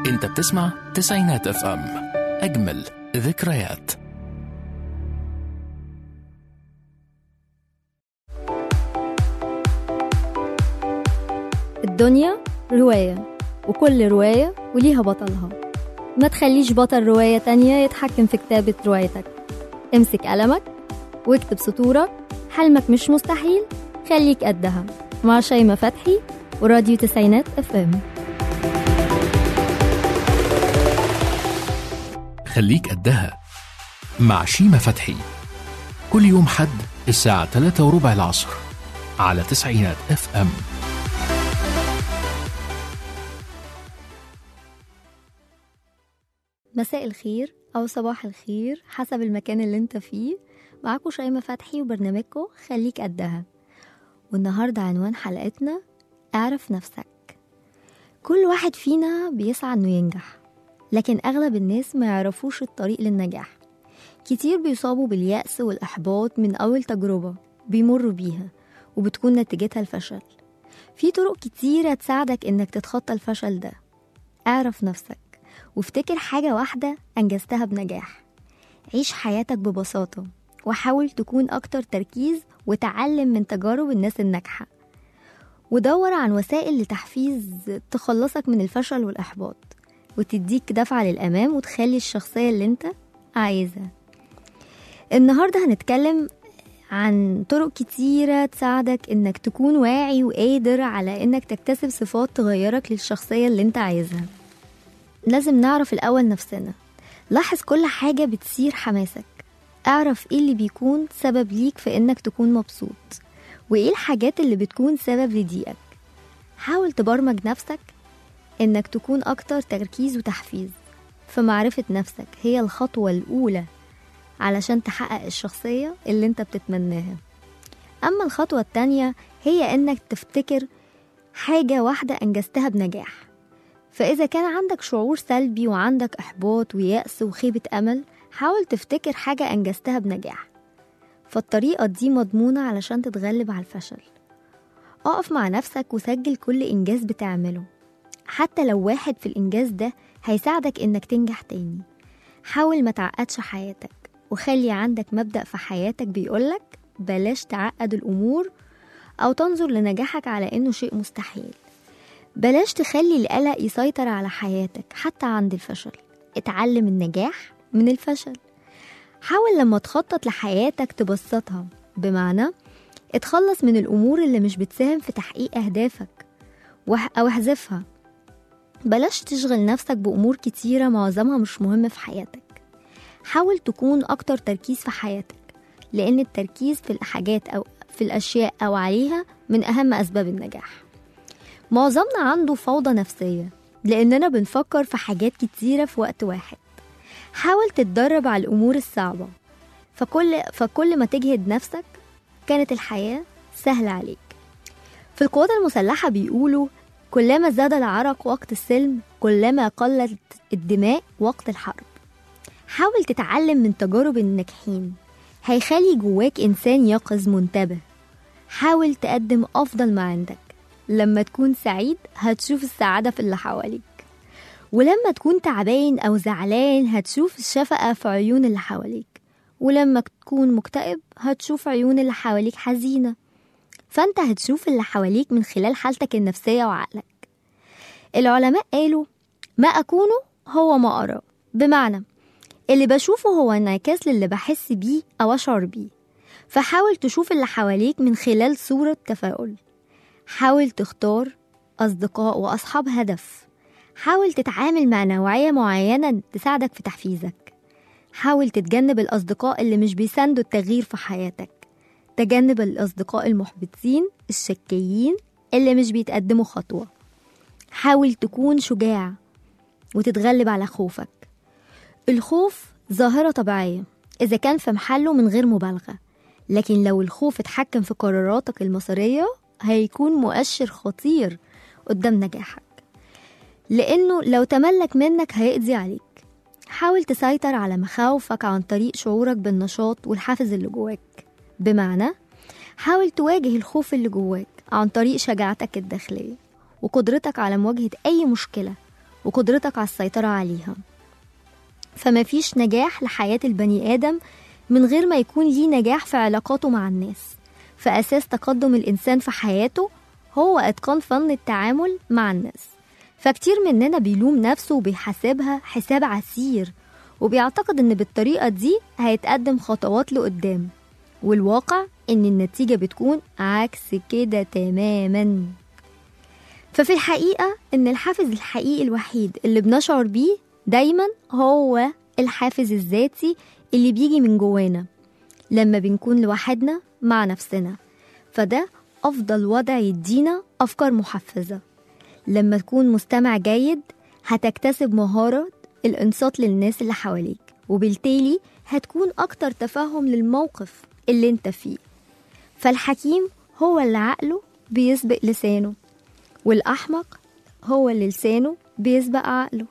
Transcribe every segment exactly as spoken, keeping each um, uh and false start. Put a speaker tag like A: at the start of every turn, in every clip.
A: انت بتسمع تسعينات اف ام، اجمل ذكريات.
B: الدنيا رواية، وكل رواية وليها بطلها. ما تخليش بطل رواية تانية يتحكم في كتابة روايتك. امسك قلمك واكتب سطورك، حلمك مش مستحيل، خليك قدها. مع شيماء فتحي وراديو تسعينات اف ام.
A: خليك قدها مع شيماء فتحي، كل يوم حد الساعة ثلاثة وربع العصر على تسعينات اف ام.
B: مساء الخير أو صباح الخير حسب المكان اللي انت فيه. معاكم شيماء فتحي وبرنامجكم خليك قدها. والنهاردة عنوان حلقتنا اعرف نفسك. كل واحد فينا بيسعى انه ينجح، لكن أغلب الناس ما يعرفوش الطريق للنجاح. كتير بيصابوا باليأس والإحباط من أول تجربة بيمروا بيها وبتكون نتيجتها الفشل. في طرق كتيرة تساعدك إنك تتخطى الفشل ده. اعرف نفسك وافتكر حاجة واحدة أنجزتها بنجاح. عيش حياتك ببساطة وحاول تكون أكتر تركيز، وتعلم من تجارب الناس الناجحة، ودور عن وسائل لتحفيز تخلصك من الفشل والإحباط وتديك دفعة للأمام وتخلي الشخصية اللي انت عايزها. النهاردة هنتكلم عن طرق كتيرة تساعدك انك تكون واعي وقادر على انك تكتسب صفات تغيرك للشخصية اللي انت عايزها. لازم نعرف الأول نفسنا. لاحظ كل حاجة بتثير حماسك. اعرف ايه اللي بيكون سبب ليك في انك تكون مبسوط، وايه الحاجات اللي بتكون سبب لضيقك. حاول تبرمج نفسك انك تكون اكتر تركيز وتحفيز. فمعرفة نفسك هي الخطوة الأولى علشان تحقق الشخصية اللي انت بتتمناها. أما الخطوة التانية هي انك تفتكر حاجة واحدة أنجزتها بنجاح. فإذا كان عندك شعور سلبي وعندك إحباط ويأس وخيبة أمل، حاول تفتكر حاجة أنجزتها بنجاح. فالطريقة دي مضمونة علشان تتغلب على الفشل. أقف مع نفسك وسجل كل إنجاز بتعمله، حتى لو واحد في الإنجاز ده هيساعدك إنك تنجح تاني. حاول ما تعقدش حياتك، وخلي عندك مبدأ في حياتك بيقولك بلاش تعقد الأمور أو تنظر لنجاحك على إنه شيء مستحيل. بلاش تخلي القلق يسيطر على حياتك حتى عند الفشل. اتعلم النجاح من الفشل. حاول لما تخطط لحياتك تبسطها، بمعنى اتخلص من الأمور اللي مش بتساهم في تحقيق أهدافك أو احذفها. بلاش تشغل نفسك بأمور كتيرة معظمها مش مهم في حياتك. حاول تكون أكتر تركيز في حياتك، لأن التركيز في الحاجات أو في الأشياء أو عليها من أهم أسباب النجاح. معظمنا عنده فوضى نفسية لأننا بنفكر في حاجات كتيرة في وقت واحد. حاول تتدرب على الأمور الصعبة، فكل, فكل ما تجهد نفسك كانت الحياة سهلة عليك. في القوات المسلحة بيقولوا كلما زاد العرق وقت السلم كلما قلت الدماء وقت الحرب. حاول تتعلم من تجارب الناجحين، هيخلي جواك إنسان يقظ منتبه. حاول تقدم أفضل ما عندك. لما تكون سعيد هتشوف السعادة في اللي حواليك، ولما تكون تعبان أو زعلان هتشوف الشفقة في عيون اللي حواليك، ولما تكون مكتئب هتشوف عيون اللي حواليك حزينة. فأنت هتشوف اللي حواليك من خلال حالتك النفسية وعقلك. العلماء قالوا ما أكونه هو ما أرى، بمعنى اللي بشوفه هو انعكاس للي بحس بيه أو أشعر بيه. فحاول تشوف اللي حواليك من خلال صورة تفاؤل. حاول تختار أصدقاء وأصحاب هدف. حاول تتعامل مع نوعية معينة تساعدك في تحفيزك. حاول تتجنب الأصدقاء اللي مش بيساندوا التغيير في حياتك. تجنب الأصدقاء المحبطين الشكيين اللي مش بيتقدموا خطوة. حاول تكون شجاع وتتغلب على خوفك. الخوف ظاهرة طبيعية إذا كان في محله من غير مبالغة، لكن لو الخوف اتحكم في قراراتك المصيرية هيكون مؤشر خطير قدام نجاحك، لأنه لو تملك منك هيقضي عليك. حاول تسيطر على مخاوفك عن طريق شعورك بالنشاط والحافز اللي جواك. بمعنى حاول تواجه الخوف اللي جواك عن طريق شجاعتك الداخلية وقدرتك على مواجهة أي مشكلة وقدرتك على السيطرة عليها. فما فيش نجاح لحياة البني آدم من غير ما يكون ليه نجاح في علاقاته مع الناس. فأساس تقدم الإنسان في حياته هو إتقان فن التعامل مع الناس. فكتير مننا بيلوم نفسه وبيحاسبها حساب عسير، وبيعتقد إن بالطريقة دي هيتقدم خطوات لقدام، والواقع إن النتيجة بتكون عكس كده تماما. ففي الحقيقة إن الحافز الحقيقي الوحيد اللي بنشعر بيه دايما هو الحافز الذاتي اللي بيجي من جوانا لما بنكون لوحدنا مع نفسنا. فده أفضل وضع يدينا أفكار محفزة. لما تكون مستمع جيد هتكتسب مهارة الإنصات للناس اللي حواليك، وبالتالي هتكون أكتر تفهم للموقف اللي انت فيه. فالحكيم هو اللي عقله بيسبق لسانه، والأحمق هو اللي لسانه بيسبق عقله.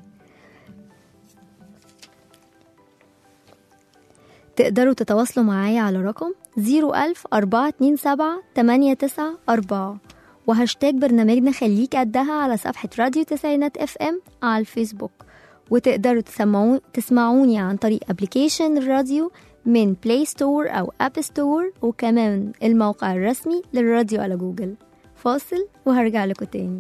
B: تقدروا تتواصلوا معايا على رقم زيرو ألف أربعة اتنين سبعة تمانية تسعة أربعة وهاشتاج برنامجنا خليك قدها على صفحة راديو تسعينات اف ام على الفيسبوك. وتقدروا تسمعون تسمعوني عن طريق ابليكيشن الراديو من بلاي ستور أو أب ستور، وكمان الموقع الرسمي للراديو على جوجل. فاصل وهرجع لكم تاني.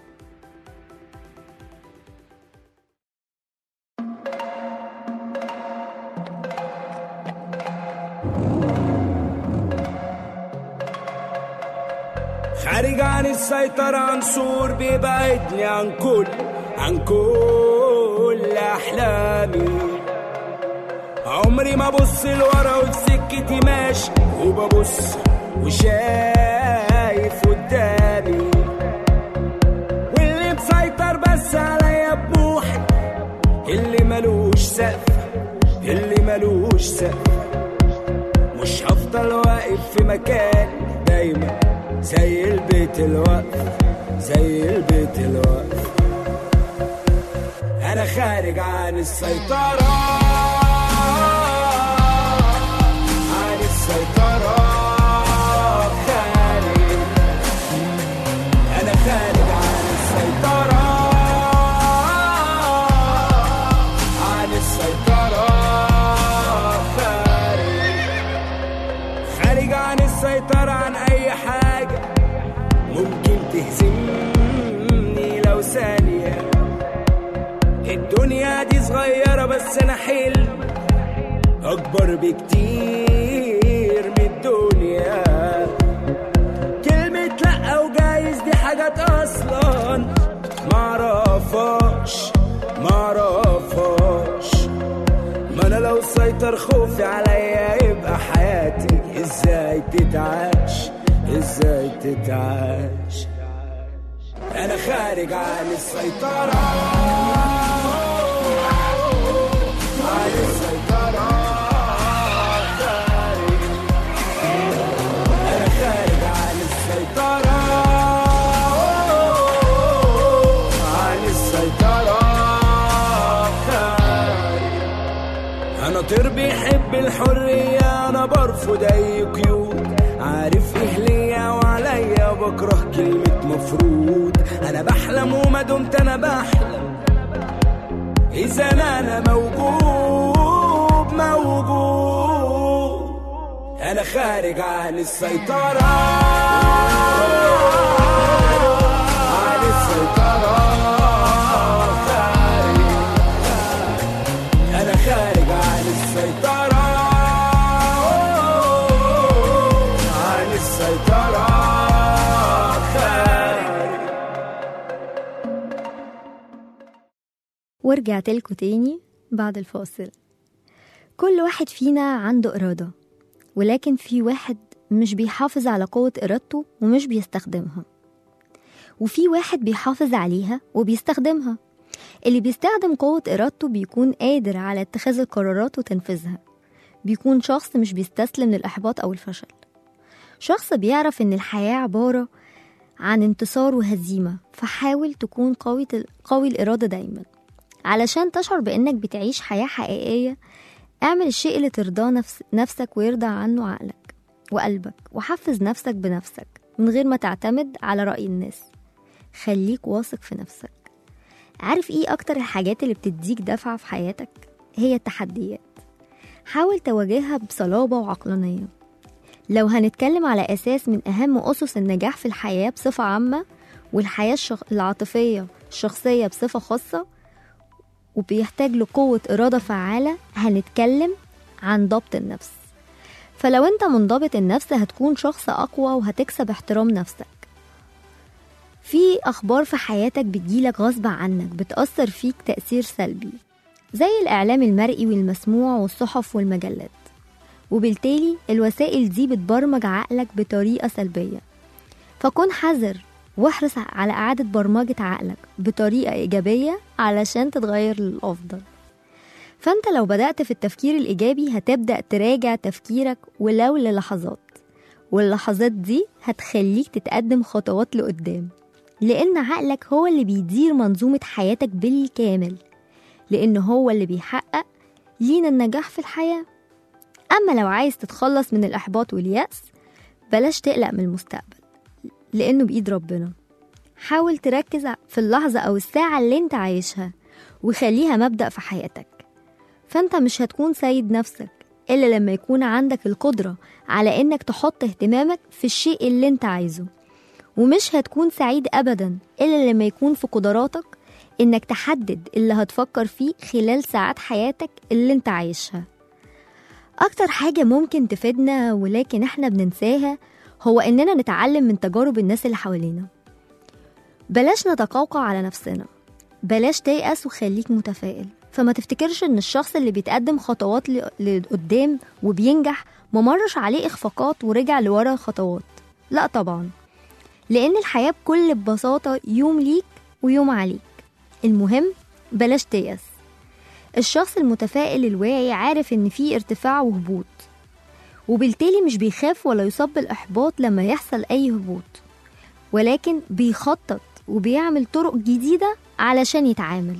C: خارج عن السيطرة، عنصر بيبعدني عن كل عن كل أحلامي. عمري ما بص لورا وفي سكتي ماشي، وببص وشايف قدامي. واللي مسيطر بس عليا بروحي، اللي ملوش سقف اللي ملوش سقف. مش هفضل واقف في مكان دايما زي البيت الوقف زي البيت الوقف. أنا خارج عن السيطرة عن السيطرة خارج. أنا خارج عن السيطرة عن السيطرة خارج. خارج عن السيطرة عن أي حاجة ممكن تهزمني لو ثانية. الدنيا دي صغيرة بس أنا حلم أكبر بكتير من الدنيا. كلمة لأ وجايز دي حاجات أصلا معرفهاش معرفهاش. ما أنا لو سيطر خوفي عليا يبقى حياتي إزاي تتعاش إزاي تتعاش. أنا خارج عن السيطرة عن السيطرة خارج. أنا خارج عن السيطرة عن السيطرة خارج. أنا طير بيحب الحرية، أنا برفض أي قيود. عارف إيه ليا وعليا، بكره كلمة مفروض. أنا بحلم وما دمت أنا بحلم، إذا أنا موجود موجود. أنا خارج عن السيطرة عن السيطرة خارج. أنا خارج عن السيطرة عن السيطرة خارج.
B: ورجعت لكم تاني بعد الفاصل. كل واحد فينا عنده إرادة، ولكن في واحد مش بيحافظ على قوة إرادته ومش بيستخدمها، وفي واحد بيحافظ عليها وبيستخدمها. اللي بيستخدم قوة إرادته بيكون قادر على اتخاذ القرارات وتنفيذها. بيكون شخص مش بيستسلم للإحباط أو الفشل، شخص بيعرف إن الحياة عبارة عن انتصار وهزيمة. فحاول تكون قوي قوي الإرادة دايما علشان تشعر بأنك بتعيش حياة حقيقية. اعمل الشيء اللي ترضاه نفس نفسك ويرضى عنه عقلك وقلبك، وحفز نفسك بنفسك من غير ما تعتمد على رأي الناس. خليك واثق في نفسك. عارف ايه اكتر الحاجات اللي بتديك دفعة في حياتك؟ هي التحديات. حاول تواجهها بصلابة وعقلانية. لو هنتكلم على أساس من أهم أسس النجاح في الحياة بصفة عامة، والحياة الشخ... العاطفية الشخصية بصفة خاصة، وبيحتاج لقوة إرادة فعالة، هنتكلم عن ضبط النفس. فلو أنت منضبط النفس هتكون شخص أقوى وهتكسب احترام نفسك. في أخبار في حياتك بتجيلك غصب عنك بتأثر فيك تأثير سلبي، زي الإعلام المرئي والمسموع والصحف والمجلات، وبالتالي الوسائل دي بتبرمج عقلك بطريقة سلبية. فكن حذر واحرص على إعادة برمجة عقلك بطريقة إيجابية علشان تتغير للأفضل. فأنت لو بدأت في التفكير الإيجابي هتبدأ تراجع تفكيرك ولو للحظات، واللحظات دي هتخليك تتقدم خطوات لقدام، لأن عقلك هو اللي بيدير منظومة حياتك بالكامل، لأنه هو اللي بيحقق لينا النجاح في الحياة. أما لو عايز تتخلص من الإحباط واليأس، بلاش تقلق من المستقبل لأنه بإيد ربنا. حاول تركز في اللحظة أو الساعة اللي انت عايشها وخليها مبدأ في حياتك. فانت مش هتكون سيد نفسك إلا لما يكون عندك القدرة على إنك تحط اهتمامك في الشيء اللي انت عايزه، ومش هتكون سعيد أبدا إلا لما يكون في قدراتك إنك تحدد اللي هتفكر فيه خلال ساعات حياتك اللي انت عايشها. أكتر حاجة ممكن تفيدنا ولكن احنا بننساها هو إننا نتعلم من تجارب الناس اللي حوالينا. بلاش نتقوقع على نفسنا، بلاش تيأس وخليك متفائل. فما تفتكرش إن الشخص اللي بيتقدم خطوات لقدام وبينجح ممرش عليه إخفاقات ورجع لورا خطوات. لا طبعا، لأن الحياة بكل ببساطة يوم ليك ويوم عليك. المهم بلاش تيأس. الشخص المتفائل الواعي عارف إن فيه ارتفاع وهبوط، وبالتالي مش بيخاف ولا يصاب بالإحباط لما يحصل أي هبوط، ولكن بيخطط وبيعمل طرق جديدة علشان يتعامل.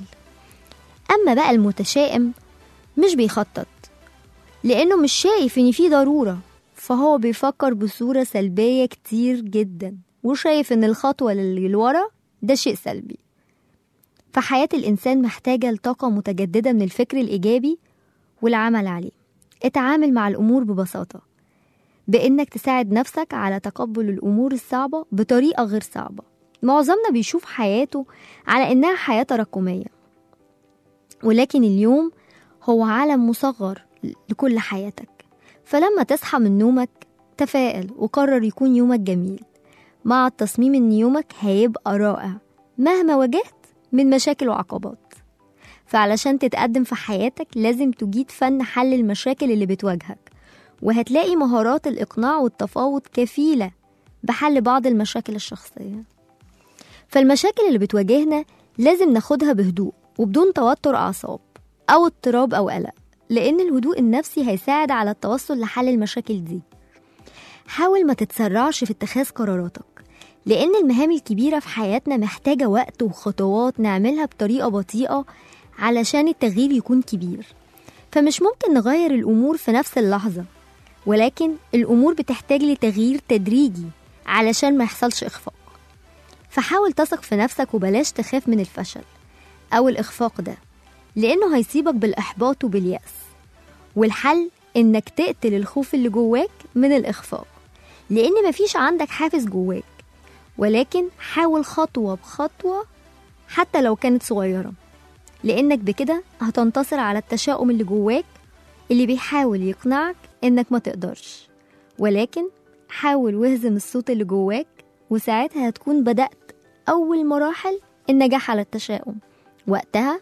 B: أما بقى المتشائم مش بيخطط لأنه مش شايف إن فيه ضرورة، فهو بيفكر بصورة سلبية كتير جدا، وشايف إن الخطوة اللي لورا ده شيء سلبي. فحياة الإنسان محتاجة لطاقة متجددة من الفكر الإيجابي والعمل عليه. اتعامل مع الأمور ببساطة، بإنك تساعد نفسك على تقبل الأمور الصعبة بطريقة غير صعبة. معظمنا بيشوف حياته على إنها حياة تراكمية، ولكن اليوم هو عالم مصغر لكل حياتك. فلما تصحى من نومك تفائل وقرر يكون يومك جميل، مع التصميم إن يومك هيبقى رائع مهما واجهت من مشاكل وعقبات. فعلشان تتقدم في حياتك لازم تجيد فن حل المشاكل اللي بتواجهك، وهتلاقي مهارات الإقناع والتفاوض كفيلة بحل بعض المشاكل الشخصية. فالمشاكل اللي بتواجهنا لازم ناخدها بهدوء وبدون توتر أعصاب أو اضطراب أو قلق، لأن الهدوء النفسي هيساعد على التوصل لحل المشاكل دي. حاول ما تتسرعش في اتخاذ قراراتك، لأن المهام الكبيرة في حياتنا محتاجة وقت وخطوات نعملها بطريقة بطيئة علشان التغيير يكون كبير. فمش ممكن نغير الأمور في نفس اللحظة، ولكن الأمور بتحتاج لتغيير تدريجي علشان ما يحصلش إخفاق. فحاول تثق في نفسك وبلاش تخاف من الفشل أو الإخفاق ده، لأنه هيصيبك بالإحباط وباليأس. والحل إنك تقتل الخوف اللي جواك من الإخفاق، لأن مفيش عندك حافز جواك، ولكن حاول خطوة بخطوة حتى لو كانت صغيرة، لأنك بكده هتنتصر على التشاؤم اللي جواك اللي بيحاول يقنعك إنك ما تقدرش. ولكن حاول واهزم الصوت اللي جواك، وساعتها هتكون بدأت أول مراحل النجاح على التشاؤم. وقتها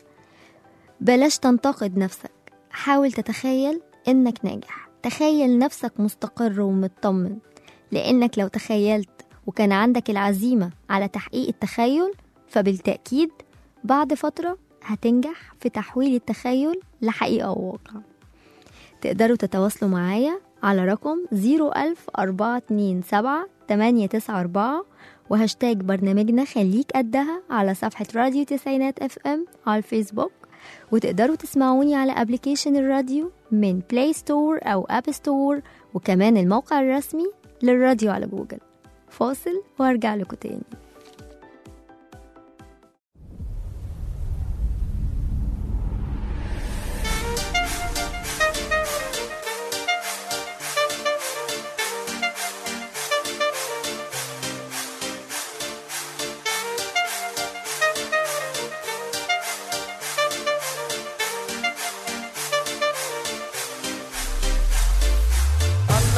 B: بلاش تنتقد نفسك، حاول تتخيل إنك ناجح. تخيل نفسك مستقر ومطمن، لأنك لو تخيلت وكان عندك العزيمة على تحقيق التخيل، فبالتأكيد بعد فترة هتنجح في تحويل التخيل لحقيقة وواقع. تقدروا تتواصلوا معايا على رقم زيرو ألف أربعة اتنين سبعة تمانية تسعة أربعة وهاشتاج برنامجنا خليك قدها على صفحة راديو تسعينات اف ام على الفيسبوك. وتقدروا تسمعوني على ابليكيشن الراديو من بلاي ستور أو أب ستور، وكمان الموقع الرسمي للراديو على جوجل. فاصل وارجع لكم تاني.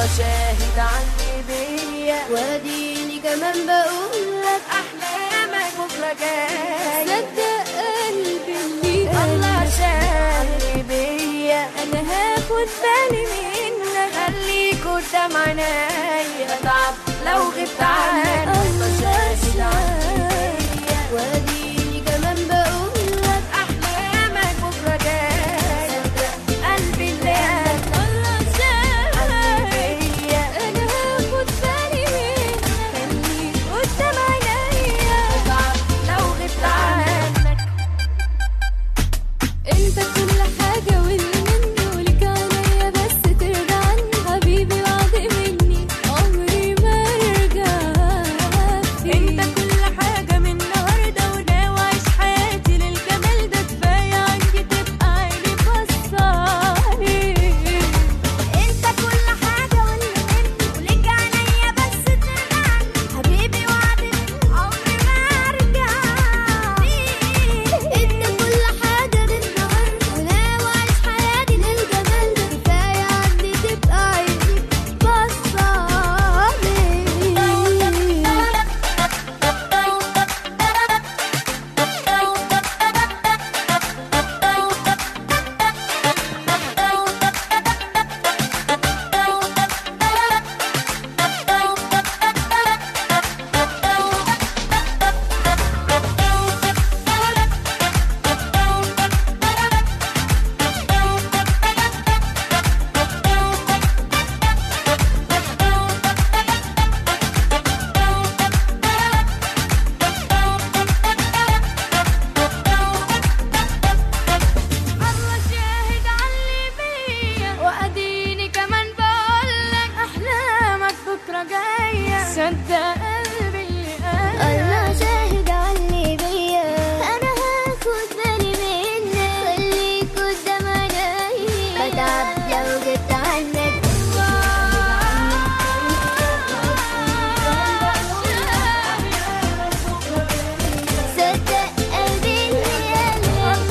D: شاهد عني بيا،
B: واديني كمان بقولك
D: أحلامك بكرة جاي.
B: صدق قلبي اللي
D: الله شاهد بيا،
B: أنا هاخد بالي منك،
D: خليك قدام عينيا، أتعب لو غبت عنك. الله شاهد عني بيا،
B: واديني كمان بقولك
D: أحلامك بكرة جاي. قلبي اللي قال
B: الله شاهد
D: بيا،
B: أنا هاخد بالي منك، خليك قدام عينيا،
D: أتعب لو غبت عنك.
B: انت كل حاجة واللي مني ولك عينيا، بس ترجع عني حبيبي وعد مني عمري ما ارجع فيه.
D: انت كل حاجة من النهاردة، وناوي اعيش حياتي للجمال ده، كفاية عندي تبقى عيني بصالي.
B: انت كل حاجة واللي مني ولك عينيا، بس ترجع عني حبيبي وعد مني عمري ما ارجع فيه. انت كل حاجة من النهاردة، وناوي اعيش حياتي للجمال ده، كفاية عندي تبقى عيني بصالي.
D: الله شاهد علي بيا، واديني كمان بقولك أحلامك بكرة جاية. صدق قلبي اللي قال
B: الله شاهد عني بيا، أنا هاخد بالي منك، خليك قدام عينيا، بتعب لو جبت عنك. صدق قلبي اللي قالك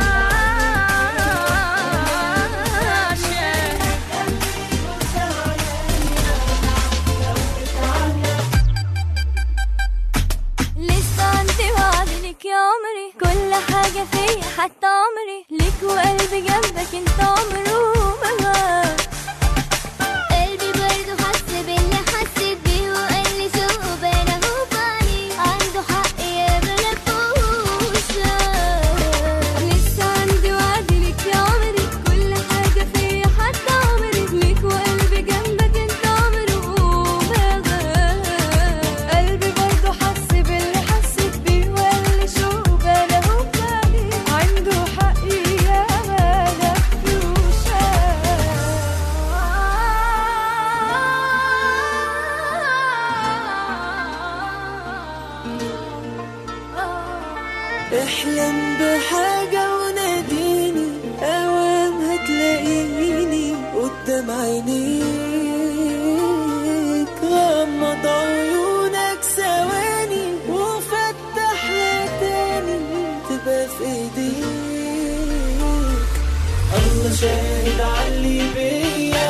B: لسه عندي وعد ليك يا عمري، كل حاجة فيا حتى عمري ليك، وقلبي جنبك انت عمره ما غاب. قلبي برضه حس باللي حسيت بيه، وقال لي شوق بينا وباني عنده حق يا ملكوش. لسه عندي وعد ليك يا عمري، كل حاجة فيا حتى عمري ليك، وقلبي جنبك انت عمره ما غاب. قلبي برضه حس باللي حسيت بيه، وقال لي شوق بينا وباني عنده حق يا ملكوش.
D: احلم بحاجة وناديني، أوام هتلاقيني قدام عينيك. غمض عيونك ثواني وفتحها تاني، تبقى في ايديك. الله شاهد علي بيا.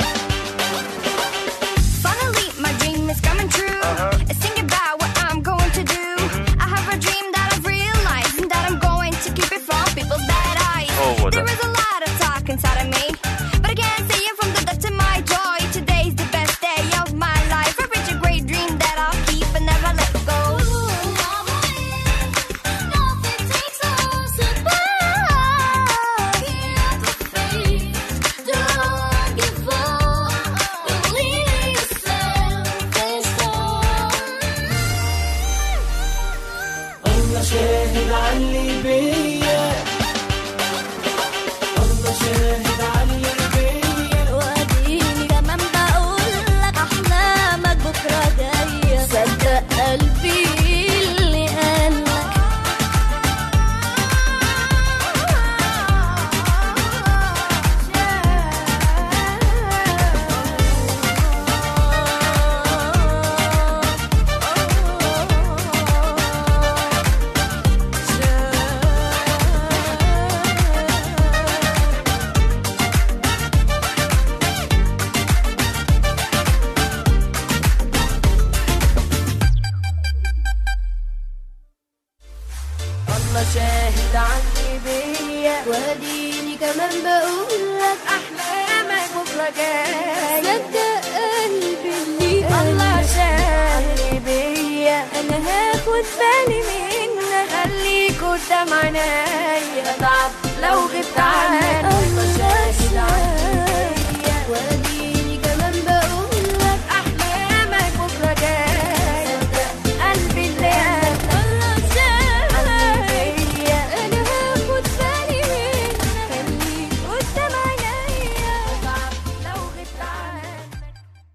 E: Finally, my dream is coming true. It's thinking about what I'm going to do. I have a dream that I've realized, and that I'm going to keep it from people's bad eyes. There is a lot of talk inside of me, but I can't see it from the depths of my joy. Today's the best day of my life. I reach a great dream that I'll keep and never let go.
B: Nothing takes us apart. Don't give up. Believe yourself. There's
D: الله شاهد علي بيا، الله شاهد علي بيا.
B: واديني كمان بقولك أحلامك بكرة جاية. صدق قلبي اللي قالك
D: شاهد الله شاهد عني بيا، واديني كمان بقولك احلامك بكره جاي. صدق قلبي اللي الله شاهد بيا، انا هاخد بالي منك، خليك قدام عينيا، اتعب لو غبت عنك. الله شاهد عني بيا، واديني كمان بقولك احلامك بكره جاي. صدق قلبي اللي الله شاهد بيا، انا هاخد بالي منك، خليك قدام عينيا، اتعب لو غبت عنك.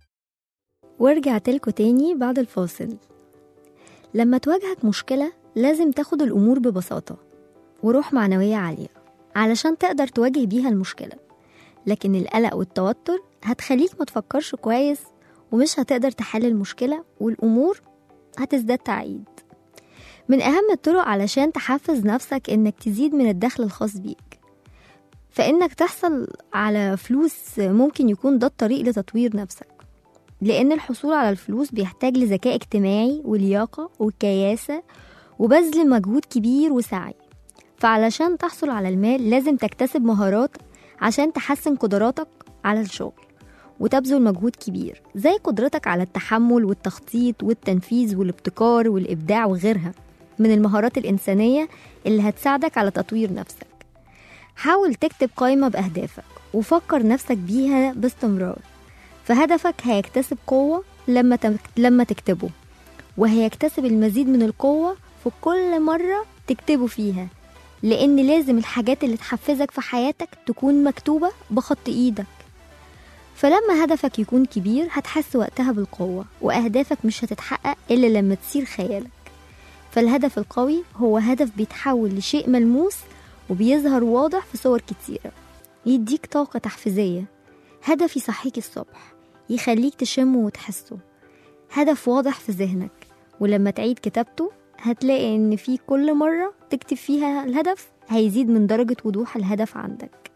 B: ورجعت لكم تاني بعد الفاصل. لما تواجهك مشكلة لازم تاخد الأمور ببساطة وروح معنوية عالية علشان تقدر تواجه بيها المشكلة، لكن القلق والتوتر هتخليك ما تفكرش كويس ومش هتقدر تحل المشكلة، والأمور هتزداد تعقيد. من أهم الطرق علشان تحفز نفسك إنك تزيد من الدخل الخاص بيك، فإنك تحصل على فلوس ممكن يكون ده الطريق لتطوير نفسك، لأن الحصول على الفلوس بيحتاج لذكاء اجتماعي ولياقة وكياسة وبذل مجهود كبير وسعي. فعلشان تحصل على المال لازم تكتسب مهارات عشان تحسن قدراتك على الشغل، وتبذل مجهود كبير زي قدرتك على التحمل والتخطيط والتنفيذ والابتكار والإبداع وغيرها من المهارات الإنسانية اللي هتساعدك على تطوير نفسك. حاول تكتب قائمة بأهدافك وفكر نفسك بيها باستمرار، فهدفك هيكتسب قوة لما لما تكتبه، وهيكتسب المزيد من القوة في كل مرة تكتبه فيها، لأن لازم الحاجات اللي تحفزك في حياتك تكون مكتوبة بخط إيدك. فلما هدفك يكون كبير هتحس وقتها بالقوة، وأهدافك مش هتتحقق إلا لما تسير خيالك. فالهدف القوي هو هدف بيتحول لشيء ملموس وبيظهر واضح في صور كتيرة، يديك طاقة تحفيزية. هدف يصحيك الصبح، يخليك تشمه وتحسه، هدف واضح في ذهنك، ولما تعيد كتابته هتلاقي ان في كل مرة تكتب فيها الهدف هيزيد من درجة وضوح الهدف عندك.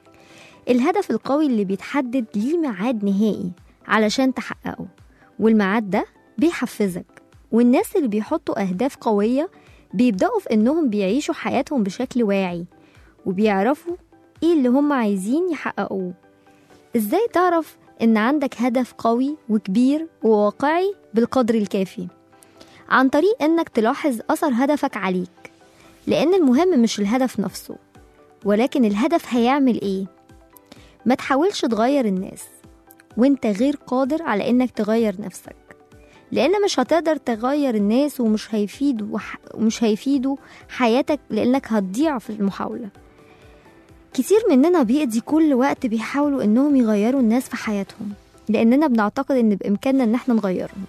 B: الهدف القوي اللي بيتحدد ليه ميعاد نهائي علشان تحققه، والميعاد ده بيحفزك. والناس اللي بيحطوا أهداف قوية بيبدأوا في انهم بيعيشوا حياتهم بشكل واعي، وبيعرفوا ايه اللي هم عايزين يحققوه. ازاي تعرف ان عندك هدف قوي وكبير وواقعي بالقدر الكافي؟ عن طريق انك تلاحظ اثر هدفك عليك، لان المهم مش الهدف نفسه ولكن الهدف هيعمل ايه. ما تحاولش تغير الناس وانت غير قادر على انك تغير نفسك، لان مش هتقدر تغير الناس ومش هيفيدوا ومش هيفيدوا حياتك، لانك هتضيع في المحاولة. كتير مننا بيقضي كل وقت بيحاولوا انهم يغيروا الناس في حياتهم، لاننا بنعتقد ان بامكاننا ان احنا نغيرهم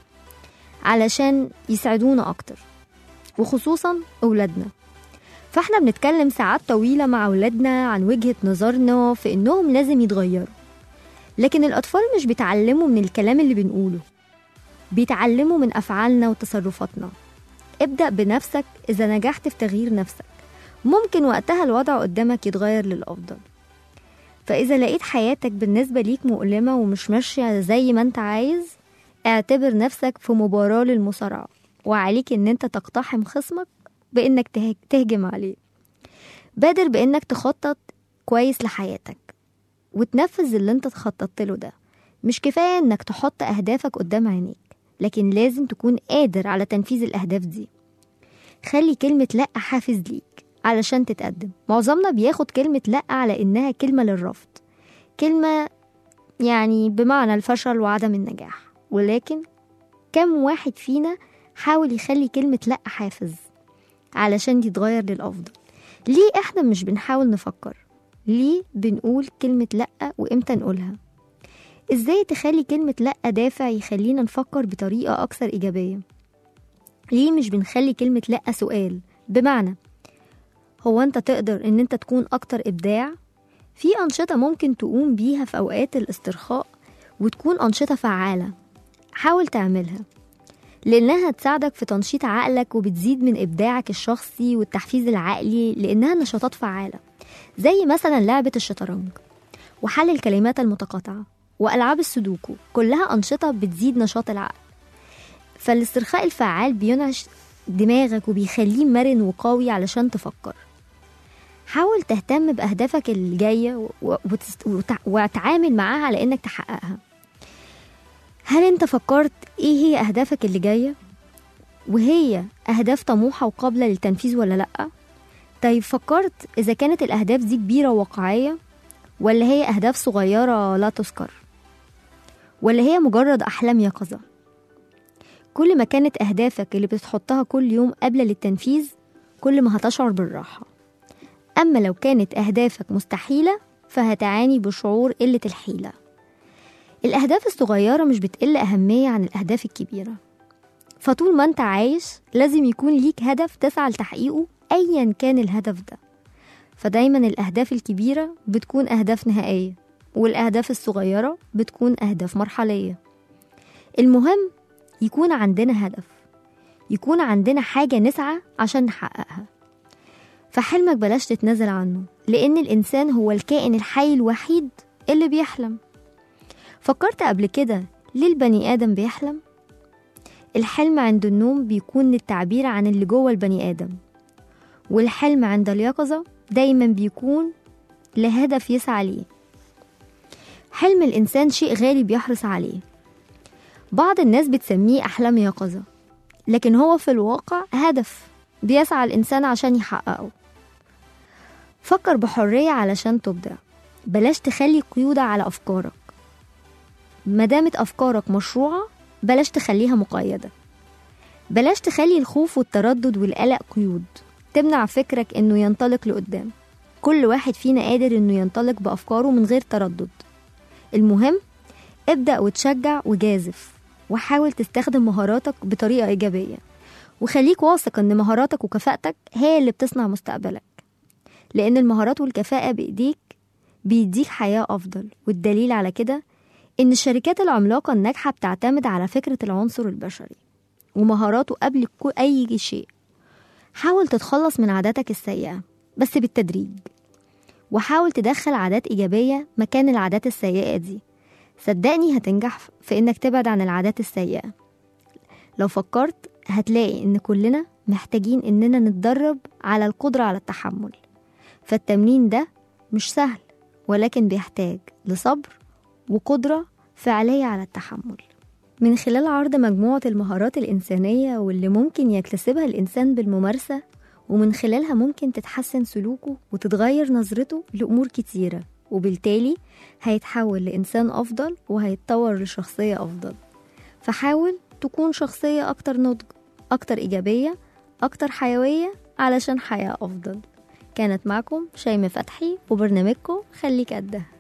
B: علشان يساعدونا اكتر، وخصوصا اولادنا. فاحنا بنتكلم ساعات طويلة مع اولادنا عن وجهة نظرنا في انهم لازم يتغيروا، لكن الاطفال مش بيتعلموا من الكلام اللي بنقوله، بيتعلموا من افعالنا وتصرفاتنا. ابدأ بنفسك. اذا نجحت في تغيير نفسك ممكن وقتها الوضع قدامك يتغير للأفضل. فإذا لقيت حياتك بالنسبة ليك مؤلمة ومش ماشية زي ما انت عايز، اعتبر نفسك في مباراة للمصارعة، وعليك ان انت تقتحم خصمك بانك تهجم عليه. بادر بانك تخطط كويس لحياتك وتنفذ اللي انت تخططت له ده. مش كفاية انك تحط اهدافك قدام عينيك، لكن لازم تكون قادر على تنفيذ الاهداف دي. خلي كلمة لأ حافز ليك علشان تتقدم. معظمنا بياخد كلمة لأ على إنها كلمة للرفض، كلمة يعني بمعنى الفشل وعدم النجاح، ولكن كم واحد فينا حاول يخلي كلمة لأ حافز علشان يتغير للأفضل؟ ليه إحنا مش بنحاول نفكر؟ ليه بنقول كلمة لأ وإمتى نقولها؟ إزاي تخلي كلمة لأ دافع يخلينا نفكر بطريقة أكثر إيجابية؟ ليه مش بنخلي كلمة لأ سؤال؟ بمعنى هو أنت تقدر إن أنت تكون أكتر إبداع؟ في أنشطة ممكن تقوم بيها في أوقات الاسترخاء وتكون أنشطة فعالة، حاول تعملها لأنها تساعدك في تنشيط عقلك وبتزيد من إبداعك الشخصي والتحفيز العقلي، لأنها نشاطات فعالة زي مثلا لعبة الشطرنج وحل الكلمات المتقاطعة وألعاب السودوكو، كلها أنشطة بتزيد نشاط العقل. فالاسترخاء الفعال بينعش دماغك وبيخليه مرن وقوي علشان تفكر. حاول تهتم بأهدافك الجاية وتعامل معاها على إنك تحققها. هل أنت فكرت إيه هي أهدافك اللي جاية؟ وهي أهداف طموحة وقابلة للتنفيذ ولا لأ؟ طيب فكرت إذا كانت الأهداف دي كبيرة وواقعية ولا هي أهداف صغيرة لا تذكر، ولا هي مجرد أحلام يقظة؟ كل ما كانت أهدافك اللي بتحطها كل يوم قابلة للتنفيذ كل ما هتشعر بالراحة. أما لو كانت أهدافك مستحيلة فهتعاني بشعور قلة الحيلة. الأهداف الصغيرة مش بتقل أهمية عن الأهداف الكبيرة، فطول ما أنت عايش لازم يكون ليك هدف تسعى لتحقيقه أيا كان الهدف ده. فدايما الأهداف الكبيرة بتكون أهداف نهائية، والأهداف الصغيرة بتكون أهداف مرحلية. المهم يكون عندنا هدف، يكون عندنا حاجة نسعى عشان نحققها. فحلمك بلاش تتنازل عنه، لأن الإنسان هو الكائن الحي الوحيد اللي بيحلم. فكرت قبل كده ليه البني آدم بيحلم؟ الحلم عند النوم بيكون للتعبير عن اللي جوه البني آدم، والحلم عند اليقظة دايما بيكون لهدف يسعى ليه. حلم الإنسان شيء غالي بيحرص عليه. بعض الناس بتسميه أحلام يقظة، لكن هو في الواقع هدف بيسعى الإنسان عشان يحققه. فكر بحرية علشان تبدع، بلاش تخلي قيودة على أفكارك. مدامت أفكارك مشروعة بلاش تخليها مقيدة. بلاش تخلي الخوف والتردد والقلق قيود تمنع فكرك إنه ينطلق لقدام. كل واحد فينا قادر إنه ينطلق بأفكاره من غير تردد. المهم ابدأ وتشجع وجازف، وحاول تستخدم مهاراتك بطريقة إيجابية، وخليك واثق إن مهاراتك وكفاءتك هي اللي بتصنع مستقبلك، لأن المهارات والكفاءة بإيديك بيديك حياة أفضل. والدليل على كده إن الشركات العملاقة الناجحة بتعتمد على فكرة العنصر البشري ومهاراته قبل أي شيء. حاول تتخلص من عاداتك السيئة بس بالتدريج، وحاول تدخل عادات إيجابية مكان العادات السيئة دي. صدقني هتنجح في إنك تبعد عن العادات السيئة. لو فكرت هتلاقي إن كلنا محتاجين إننا نتدرب على القدرة على التحمل. فالتمرين ده مش سهل، ولكن بيحتاج لصبر وقدرة فعلية على التحمل. من خلال عرض مجموعة المهارات الإنسانية واللي ممكن يكتسبها الإنسان بالممارسة، ومن خلالها ممكن تتحسن سلوكه وتتغير نظرته لأمور كتيرة، وبالتالي هيتحول لإنسان أفضل وهيتطور لشخصية أفضل. فحاول تكون شخصية أكتر نضج، أكتر إيجابية، أكتر حيوية، علشان حياة أفضل. كانت معكم شيماء فتحي وبرنامجكم خليك قدها.